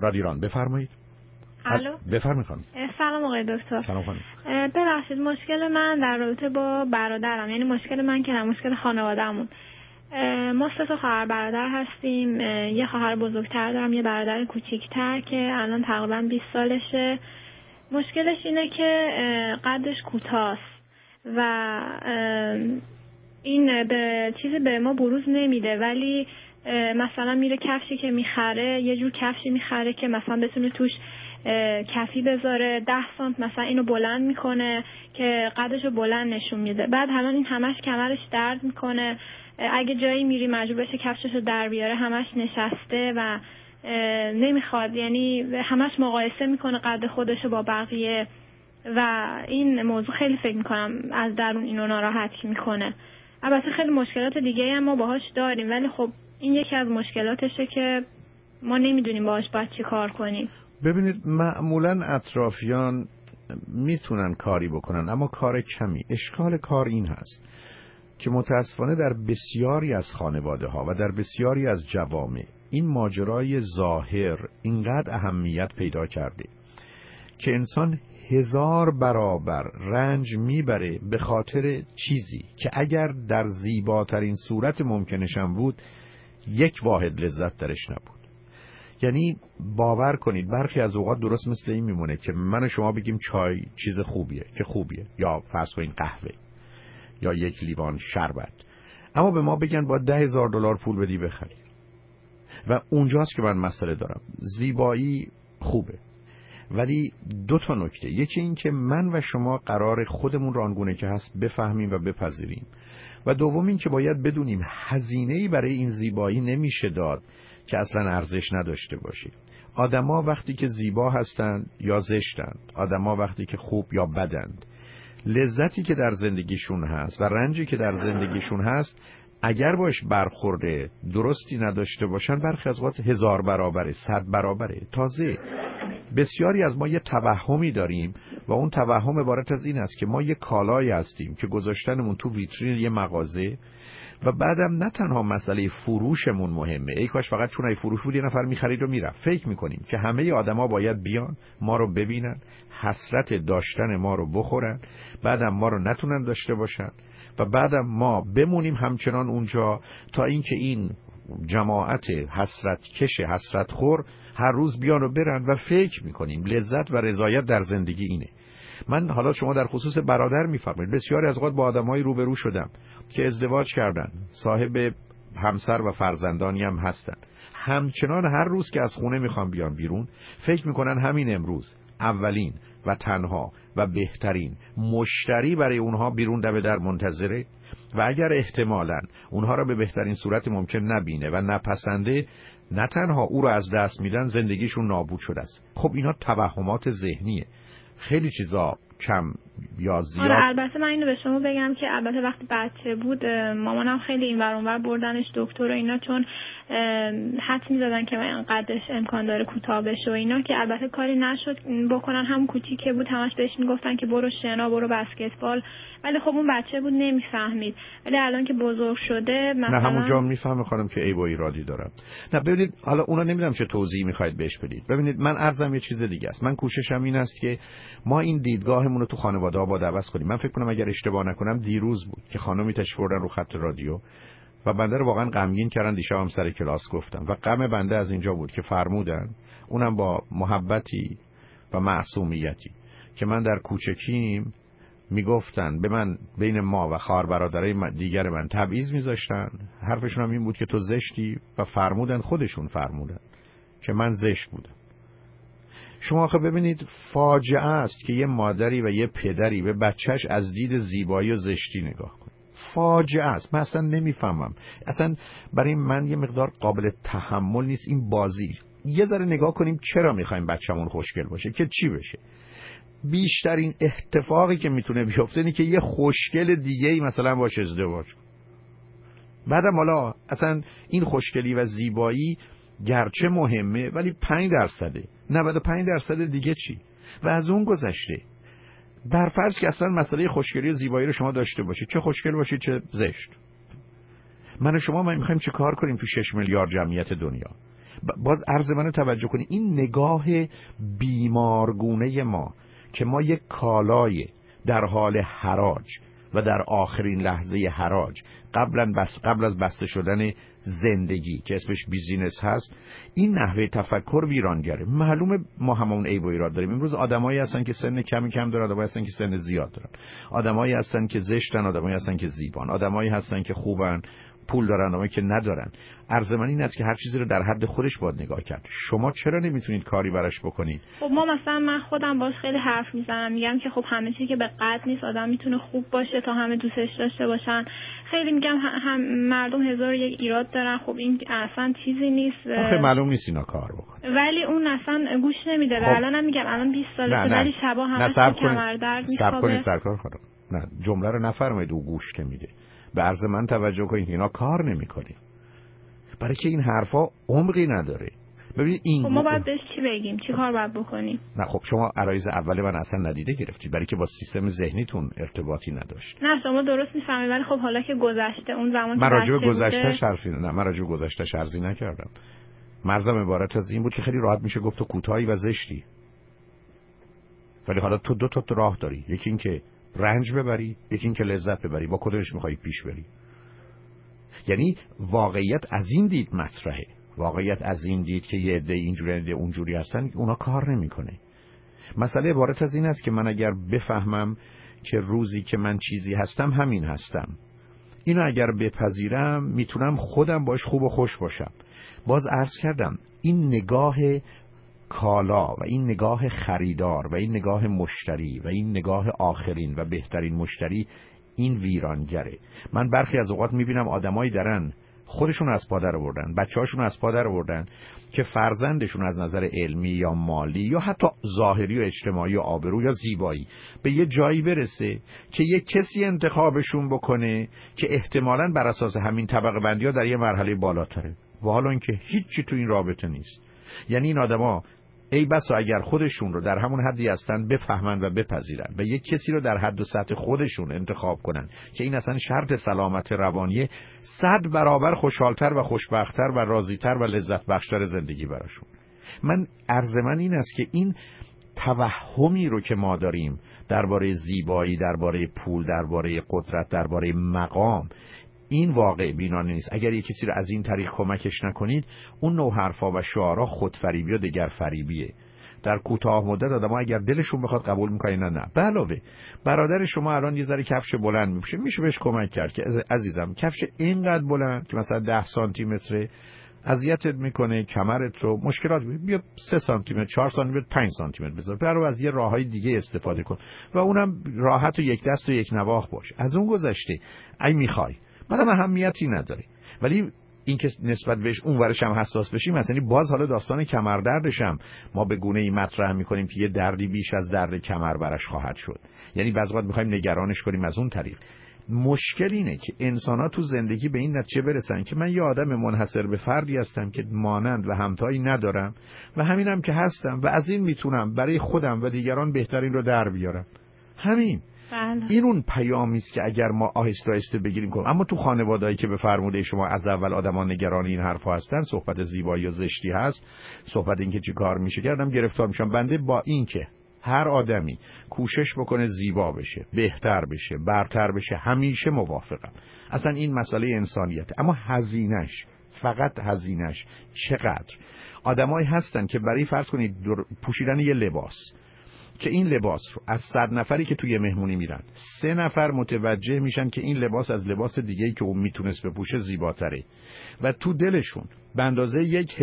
رادیو ایران. بفرمایید. الو. بفرمایید خانم. سلام آقای دکتر. سلام خانم. ببخشید مشکل من در رابطه با برادرم، یعنی مشکل من که نه، مشکل خانواده‌مون. ما 3 خواهر برادر هستیم. یه خواهر بزرگتر دارم، یه برادر کوچیک‌تر که الان تقریبا 20 سالشه. مشکلش اینه که قدش کوتاست و این به چیزی به ما بروز نمیده، ولی مثلا میره کفشی که میخره یه جور کفشی میخره که مثلا بتونه توش کفی بذاره 10 سانت مثلا اینو بلند میکنه که قدشو بلند نشون میده. بعد الان این همش کمرش درد میکنه، اگه جایی میری مجبور بشه کفششو در بیاره، همش نشسته و نمیخواد، یعنی همش مقایسه میکنه قد خودشو با بقیه و این موضوع خیلی فکر میکنم از درون اینو ناراحت میکنه. البته خیلی مشکلات دیگه هم ما باهاش داریم، ولی خب این یکی از مشکلاتشه که ما نمیدونیم باهاش باید چی کار کنیم. ببینید معمولا اطرافیان میتونن کاری بکنن، اما کار کمی. اشکال کار این هست که متاسفانه در بسیاری از خانواده ها و در بسیاری از جوامع این ماجرای ظاهر اینقدر اهمیت پیدا کرده که انسان 1000 برابر رنج میبره به خاطر چیزی که اگر در زیباترین صورت ممکنشم بود 1 واحد لذت درش نبود. یعنی باور کنید برخی از اوقات درست مثل این میمونه که من و شما بگیم چای چیز خوبیه که خوبیه، یا فرض کنید قهوه یا 1 لیوان شربت، اما به ما بگن با $10,000 پول بدی بخری. و اونجاست که من مسئله دارم. زیبایی خوبه، ولی 2 نکته. یکی این که من و شما قرار خودمون را آنگونه که هست بفهمیم و بپذیریم، و دوم این که باید بدونیم هزینه‌ای برای این زیبایی نمیشه داد که اصلا ارزش نداشته باشه. آدما وقتی که زیبا هستند یا زشتند، آدما وقتی که خوب یا بدند، لذتی که در زندگیشون هست و رنجی که در زندگیشون هست اگر باش برخورده درستی نداشته باشن برخی از اوقات 1000 برابره، 100 برابره. تازه بسیاری از ما یه توهمی داریم و اون توهم عبارت از این است که ما یه کالایی هستیم که گذاشتنمون تو ویترین یه مغازه و بعدم نه تنها مسئله فروشمون مهمه، ای کاش فقط چون ای فروش بود یه نفر می‌خرید و میرفت. فکر می‌کنیم که همه آدما باید بیان ما رو ببینن، حسرت داشتن ما رو بخورن، بعدم ما رو نتونن داشته باشن و بعدم ما بمونیم همچنان اونجا تا اینکه این جماعت حسرت کش حسرت خور هر روز بیان و برن و فکر می‌کنیم لذت و رضایت در زندگی اینه. من حالا شما در خصوص برادر میفرمایید، بسیاری از اوقات با آدمایی روبرو شدم که ازدواج کردن، صاحب همسر و فرزندانی هم هستن، همچنان هر روز که از خونه میخوان بیان بیرون فکر میکنن همین امروز اولین و تنها و بهترین مشتری برای اونها بیرون دم در منتظره و اگر احتمالاً اونها را به بهترین صورت ممکن نبینه و نپسنده، نه تنها او را از دست میدن، زندگیشون نابود شده است. خب اینا توهمات ذهنیه. خیلی چیزا کم یا زیاد. آره البته من اینو به شما بگم که البته وقتی بچه بود مامانم خیلی این ور اون ور بردنش دکتر و اینا، چون حد می‌زدن که من قدش امکان داره کوتاه بشه و اینا، که البته کاری نشد بکنن. هم کوچیکه بود همش بهش میگفتن که برو شنا، برو بسکتبال، ولی خب اون بچه بود نمیفهمید. ولی الان که بزرگ شده مثلا نه همونجا میفهمه خانم که عیب و ایرادی دارم. نه ببینید حالا اونا نمیدونم چه توضیحی میخواید بهش بدید. ببینید من عرضم یه چیز دیگه است. من کوششم این است که ما این دیدگاهمون رو تو خانواده‌ها با عوض کنیم. من فکر کنم اگر اشتباه نکنم دیروز بود که خانمی تشریف بردن رو خط رادیو و بنده رو واقعا غمگین کردن. دیشبم سر کلاس گفتم و غم بنده از اینجا بود که فرمودن، اونم با محبتی و معصومیتی، که من در کوچکیم میگفتن به من بین ما و خواهر برادرای دیگر من تبعیض میذاشتن. حرفشون هم این بود که تو زشتی و فرمودن، خودشون فرمودن که من زشت بودم. شما آخه ببینید فاجعه است که یه مادری و یه پدری به بچهش از دید زیبایی و زشتی نگاه کنه. فاجعه است. من اصلا نمیفهمم، اصلا برای من یه مقدار قابل تحمل نیست این بازی. یه ذره نگاه کنیم چرا میخوایم بچه‌مون خوشگل باشه که چی بشه. بیشترین اتفاقی که میتونه بیفته اینه که یه خوشگل دیگه‌ای مثلا باشه ازدواج. بعدم حالا اصلا این خوشگلی و زیبایی گرچه مهمه ولی 5%، 95% دیگه چی؟ و از اون گذشته بر فرض که اصلا مسئله خوشگلی و زیبایی رو شما داشته باشید، چه خوشگل باشید چه زشت، من و شما میخوایم چه کار کنیم تو 6 میلیارد جمعیت دنیا؟ باز عرض منو توجه کنی، این نگاه بیمارگونه ما که ما یک کالای در حال حراج و در آخرین لحظه حراج قبل از بسته شدن زندگی که اسمش بیزینس هست، این نحوه تفکر ویرانگره. معلومه ما همون عیب و ایراد داریم. امروز آدمایی هستن که سن کم دارن، آدمایی هستن که سن زیاد دارن، آدمایی هستن که زشتن، آدمایی هستن که زیبان، آدمایی هستن که خوبن، پول دارن، آدمایی که ندارن. عرض من این است که هر چیزی رو در حد خودش باید نگاه کرد. شما چرا نمیتونید کاری براش بکنید؟ خب ما مثلا من خودم باش خیلی حرف میزنم، میگم که خب همه چیزی که به قد نیست، آدم میتونه خوب باشه تا همه دوستش داشته باشن. خیلی میگم هم مردم هزار و یک ایراد دارن، خب این اصلا چیزی نیست. آخه معلوم نیست اینا کار بکنه. ولی اون اصلا گوش نمیده. خب. الانم میگم الان 20 سالشه ولی شبا همش کمردرد میخوابه. سرکار خانم، نه جمله رو نفرمایید او گوش نمیده. به عرض من توجه کنید، اینا کار نمیکنه. برای که این حرفا عمقی نداره. ببینید این خب ما باید بهش چی بگیم؟ چی کار باید بکنیم؟ نه خب شما عرایض اول من اصلا ندیده گرفتید، برای که با سیستم ذهنیتون ارتباطی نداشت. نه شما درست میفهمید، ولی خب حالا که گذشته اون زمان من راجع به گذشته حرفی نکردم. مرزم عبارت از این بود که خیلی راحت میشه گفت تو کوتاهی و زشتی. ولی حالا تو دو تا راه داری، یکی این که رنج ببری، یکی این که لذت ببری. با کدومش میخوای پیش بری؟ یعنی واقعیت از این دید مطرحه. واقعیت از این دید که یه عده اینجوری عده اونجوری هستن، اونا کار نمیکنه. مسئله عبارت از این است که من اگر بفهمم که روزی که من چیزی هستم همین هستم، اینو اگر بپذیرم میتونم خودم باش خوب و خوش باشم. باز عرض کردم این نگاه کالا و این نگاه خریدار و این نگاه مشتری و این نگاه آخرین و بهترین مشتری، این ویرانگره. من برخی از اوقات میبینم آدمایی دارن خودشون از پا در آوردن، بچه‌هاشون از پا در آوردن که فرزندشون از نظر علمی یا مالی یا حتی ظاهری و اجتماعی و آبرو یا زیبایی به یه جایی برسه که یه کسی انتخابشون بکنه که احتمالاً بر اساس همین طبقه بندی‌ها در یه مرحله بالاتره، و حالا اینکه هیچی تو این رابطه نیست. یعنی این آدما ای بسا اگر خودشون رو در همون حدی هستن بفهمن و بپذیرن و یک کسی رو در حد و سطح خودشون انتخاب کنن که این اصلا شرط سلامت روانی، 100 برابر خوشحالتر و خوشبخت‌تر و راضی‌تر و لذت بخشتر زندگی براشون. من عرض من این است که این توهمی رو که ما داریم درباره زیبایی، درباره پول، درباره قدرت، درباره مقام، این واقع بینانه نیست. اگر یک کسی رو از این طریق کمکش نکنید، اون نوع حرفا و شعارا خودفریبی و دگر فریبیه. در کوتاه مدت آدم‌ها اگر دلشون بخواد قبول میکنن، نه. به علاوه برادر شما الان یه ذره کفش بلند میشه بهش کمک کرد که عزیزم کفش اینقدر بلند که مثلا 10 سانتی متره اذیتت میکنه، کمرت رو مشکلات بیا 3 سانتی متر، 4 سانتی متر، 5 سانتی متر بذار، برو از یه راههای دیگه استفاده کن و اونم راحت و یک دست و یک نواخت باش. از اون گذشته ای میخوای بعدم اهمیتی نداره، ولی این که نسبت بهش اون ورش هم حساس بشیم، مثلا باز حالا داستان کمردردش هم ما به گونه‌ای مطرح می‌کنیم که یه دردی بیش از درد کمر برش خواهد شد. یعنی بعضی وقت می‌خوایم نگرانش کنیم از اون طریق. مشکل اینه که انسان‌ها تو زندگی به این نتیجه برسن که من یه آدم منحصر به فردی هستم که مانند و همتایی ندارم و همینم که هستم و از این میتونم برای خودم و دیگران بهترین رو در بیارم. همین. این اون پیامی است که اگر ما آهسته آهسته بگیریم کنیم. اما تو خانواده‌ای که به فرموده شما از اول آدمان نگران این حرفا هستن، صحبت زیبایی و زشتی هست، صحبت این که چی کار میشه کردم گرفتار میشم. بنده با این که هر آدمی کوشش بکنه زیبا بشه، بهتر بشه، برتر بشه، همیشه موافقم. اصلا این مسئله انسانیت. اما هزینش، فقط هزینش چقدر؟ آدمایی هستن که برای فرض کنید پوشیدن یه لباس، که این لباس رو از 100 نفری که توی مهمونی میرن 3 نفر متوجه میشن که این لباس از لباس دیگه‌ای که اون میتونست بپوشه زیباتره و تو دلشون به اندازه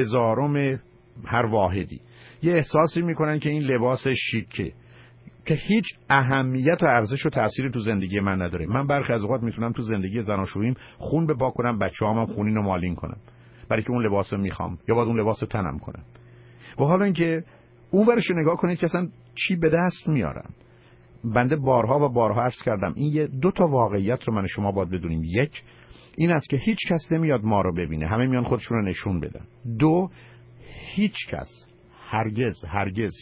1/1000 هر واحدی یه احساسی میکنن که این لباس شیکه که هیچ اهمیت و ارزش و تأثیری تو زندگی من نداره. من برخی از اوقات میتونم تو زندگی زناشوییم خون بپا کنم، بچه‌هامم خونین و مالین کنم برای که اون لباس میخوام یا باید اون لباس تنم کنم. و حالا اینکه اون ورش نگاه کنید که اصلا چی به دست میارم. بنده بارها و بارها عرض کردم این یه 2 تا واقعیت رو من شما باید بدونیم. یک این است که هیچ کس نمیاد ما رو ببینه، همه میان خودشون رو نشون بدن. 2 هیچ کس هرگز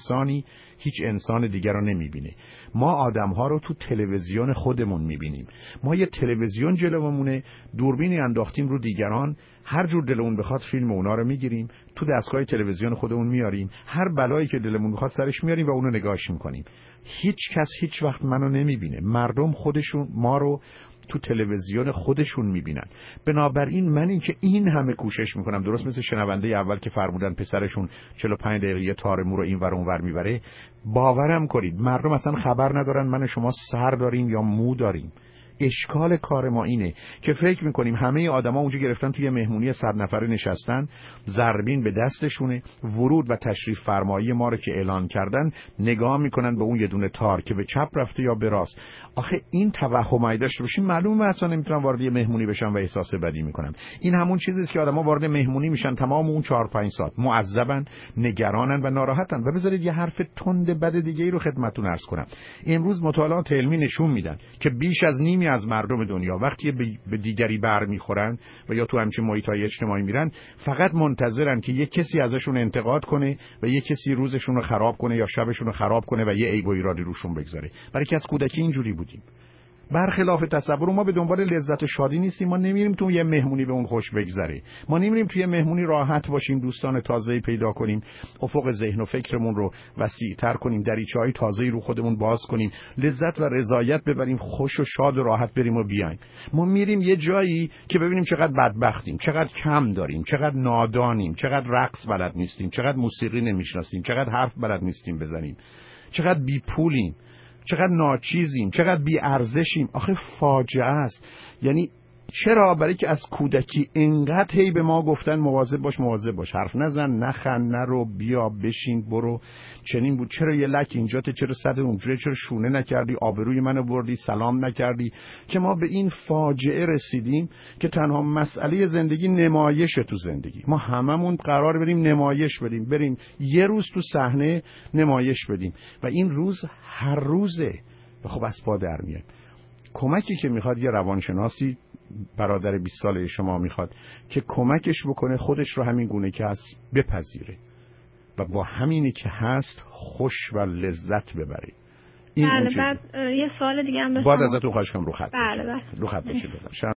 هیچ انسان دیگر رو نمیبینه. ما آدم‌ها رو تو تلویزیون خودمون میبینیم. ما یه تلویزیون جلومونه، دوربینی انداختیم رو دیگران، هر جور دلمون بخواد فیلم اونا رو میگیریم، تو دستگاه تلویزیون خودمون میاریم، هر بلایی که دلمون بخواد سرش میاریم و اونو نگاهش میکنیم. هیچ کس هیچ وقت منو نمیبینه. مردم خودشون ما رو تو تلویزیون خودشون میبینن. بنابراین من این که این همه کوشش میکنم، درست مثل شنونده اول که فرمودن پسرشون 45 دقیقه تار مو رو این ور اون ور میبره، باورم کنید مردم اصلا خبر ندارن من و شما سر داریم یا مو داریم. اشکال کار ما اینه که فکر میکنیم همه آدما اونجا گرفتن توی مهمونی 100 نفره نشستن، ضربین به دستشونه، ورود و تشریف فرمایی ما رو که اعلان کردن نگاه میکنن به اون یه دونه تار که به چپ رفته یا به راست. آخه این توهمایی داشته باشین معلومه اصلا نمیتونن وارد مهمونی بشن و احساس بدی میکنن. این همون چیزیه که آدما وارد مهمونی میشن تمام اون 4-5 ساعت معذبن، نگرانن و ناراحتن. و بذارید یه حرف تند بد دیگه ای رو خدمتتون عرض کنم. امروز مطالعات علمی نشون میدن که بیش از نیمی از مردم دنیا وقتی به دیگری برمیخورن و یا تو همچین محیط‌های اجتماعی میرن، فقط منتظرن که یک کسی ازشون انتقاد کنه و یک کسی روزشون رو خراب کنه یا شبشون رو خراب کنه و یه عیب و ایرادی روشون بگذاره. برای که از کودکی اینجوری بودیم. برخلاف تصور ما به دنبال لذت و شادی نیستیم. ما نمیریم تو یه مهمونی به اون خوش بگذره. ما نمیریم توی مهمونی راحت باشیم، دوستان تازه‌ای پیدا کنیم، افق ذهن و فکرمون رو وسیع‌تر کنیم، دریچه‌های تازه‌ای رو خودمون باز کنیم، لذت و رضایت ببریم، خوش و شاد و راحت بریم و بیایم. ما میریم یه جایی که ببینیم چقدر بدبختیم، چقدر کم داریم، چقدر نادانیم، چقدر رقص بلد نیستیم، چقدر موسیقی نمیشناسیم، چقدر حرف بلد نیستیم بزنیم، چقدر بی پولیم، چقدر ناچیزیم، چقدر بی ارزشیم. آخه فاجعه است. یعنی چرا؟ برای که از کودکی اینقدر هی به ما گفتن مواظب باش، حرف نزن، نخند، نرو، بیا بشین، برو، چنین بود، چرا یه لک اینجاته، چرا صد اونجوری، چرا شونه نکردی، آبروی منو بردی، سلام نکردی، که ما به این فاجعه رسیدیم که تنها مسئله زندگی نمایشه. تو زندگی ما هممون قرار بریم نمایش بدیم، بریم یه روز تو صحنه نمایش بدیم و این روز هر روزه و خب از پا در میاد. کمکی که میخواد یه روانشناسی برادر 20 ساله شما میخواد که کمکش بکنه خودش رو همین گونه که هست بپذیره و با همینی که هست خوش و لذت ببره. بله. بعد یه سوال دیگه هم داشتم. بعد ازتون خواهش کنم رو خط بله. رو خط باشید.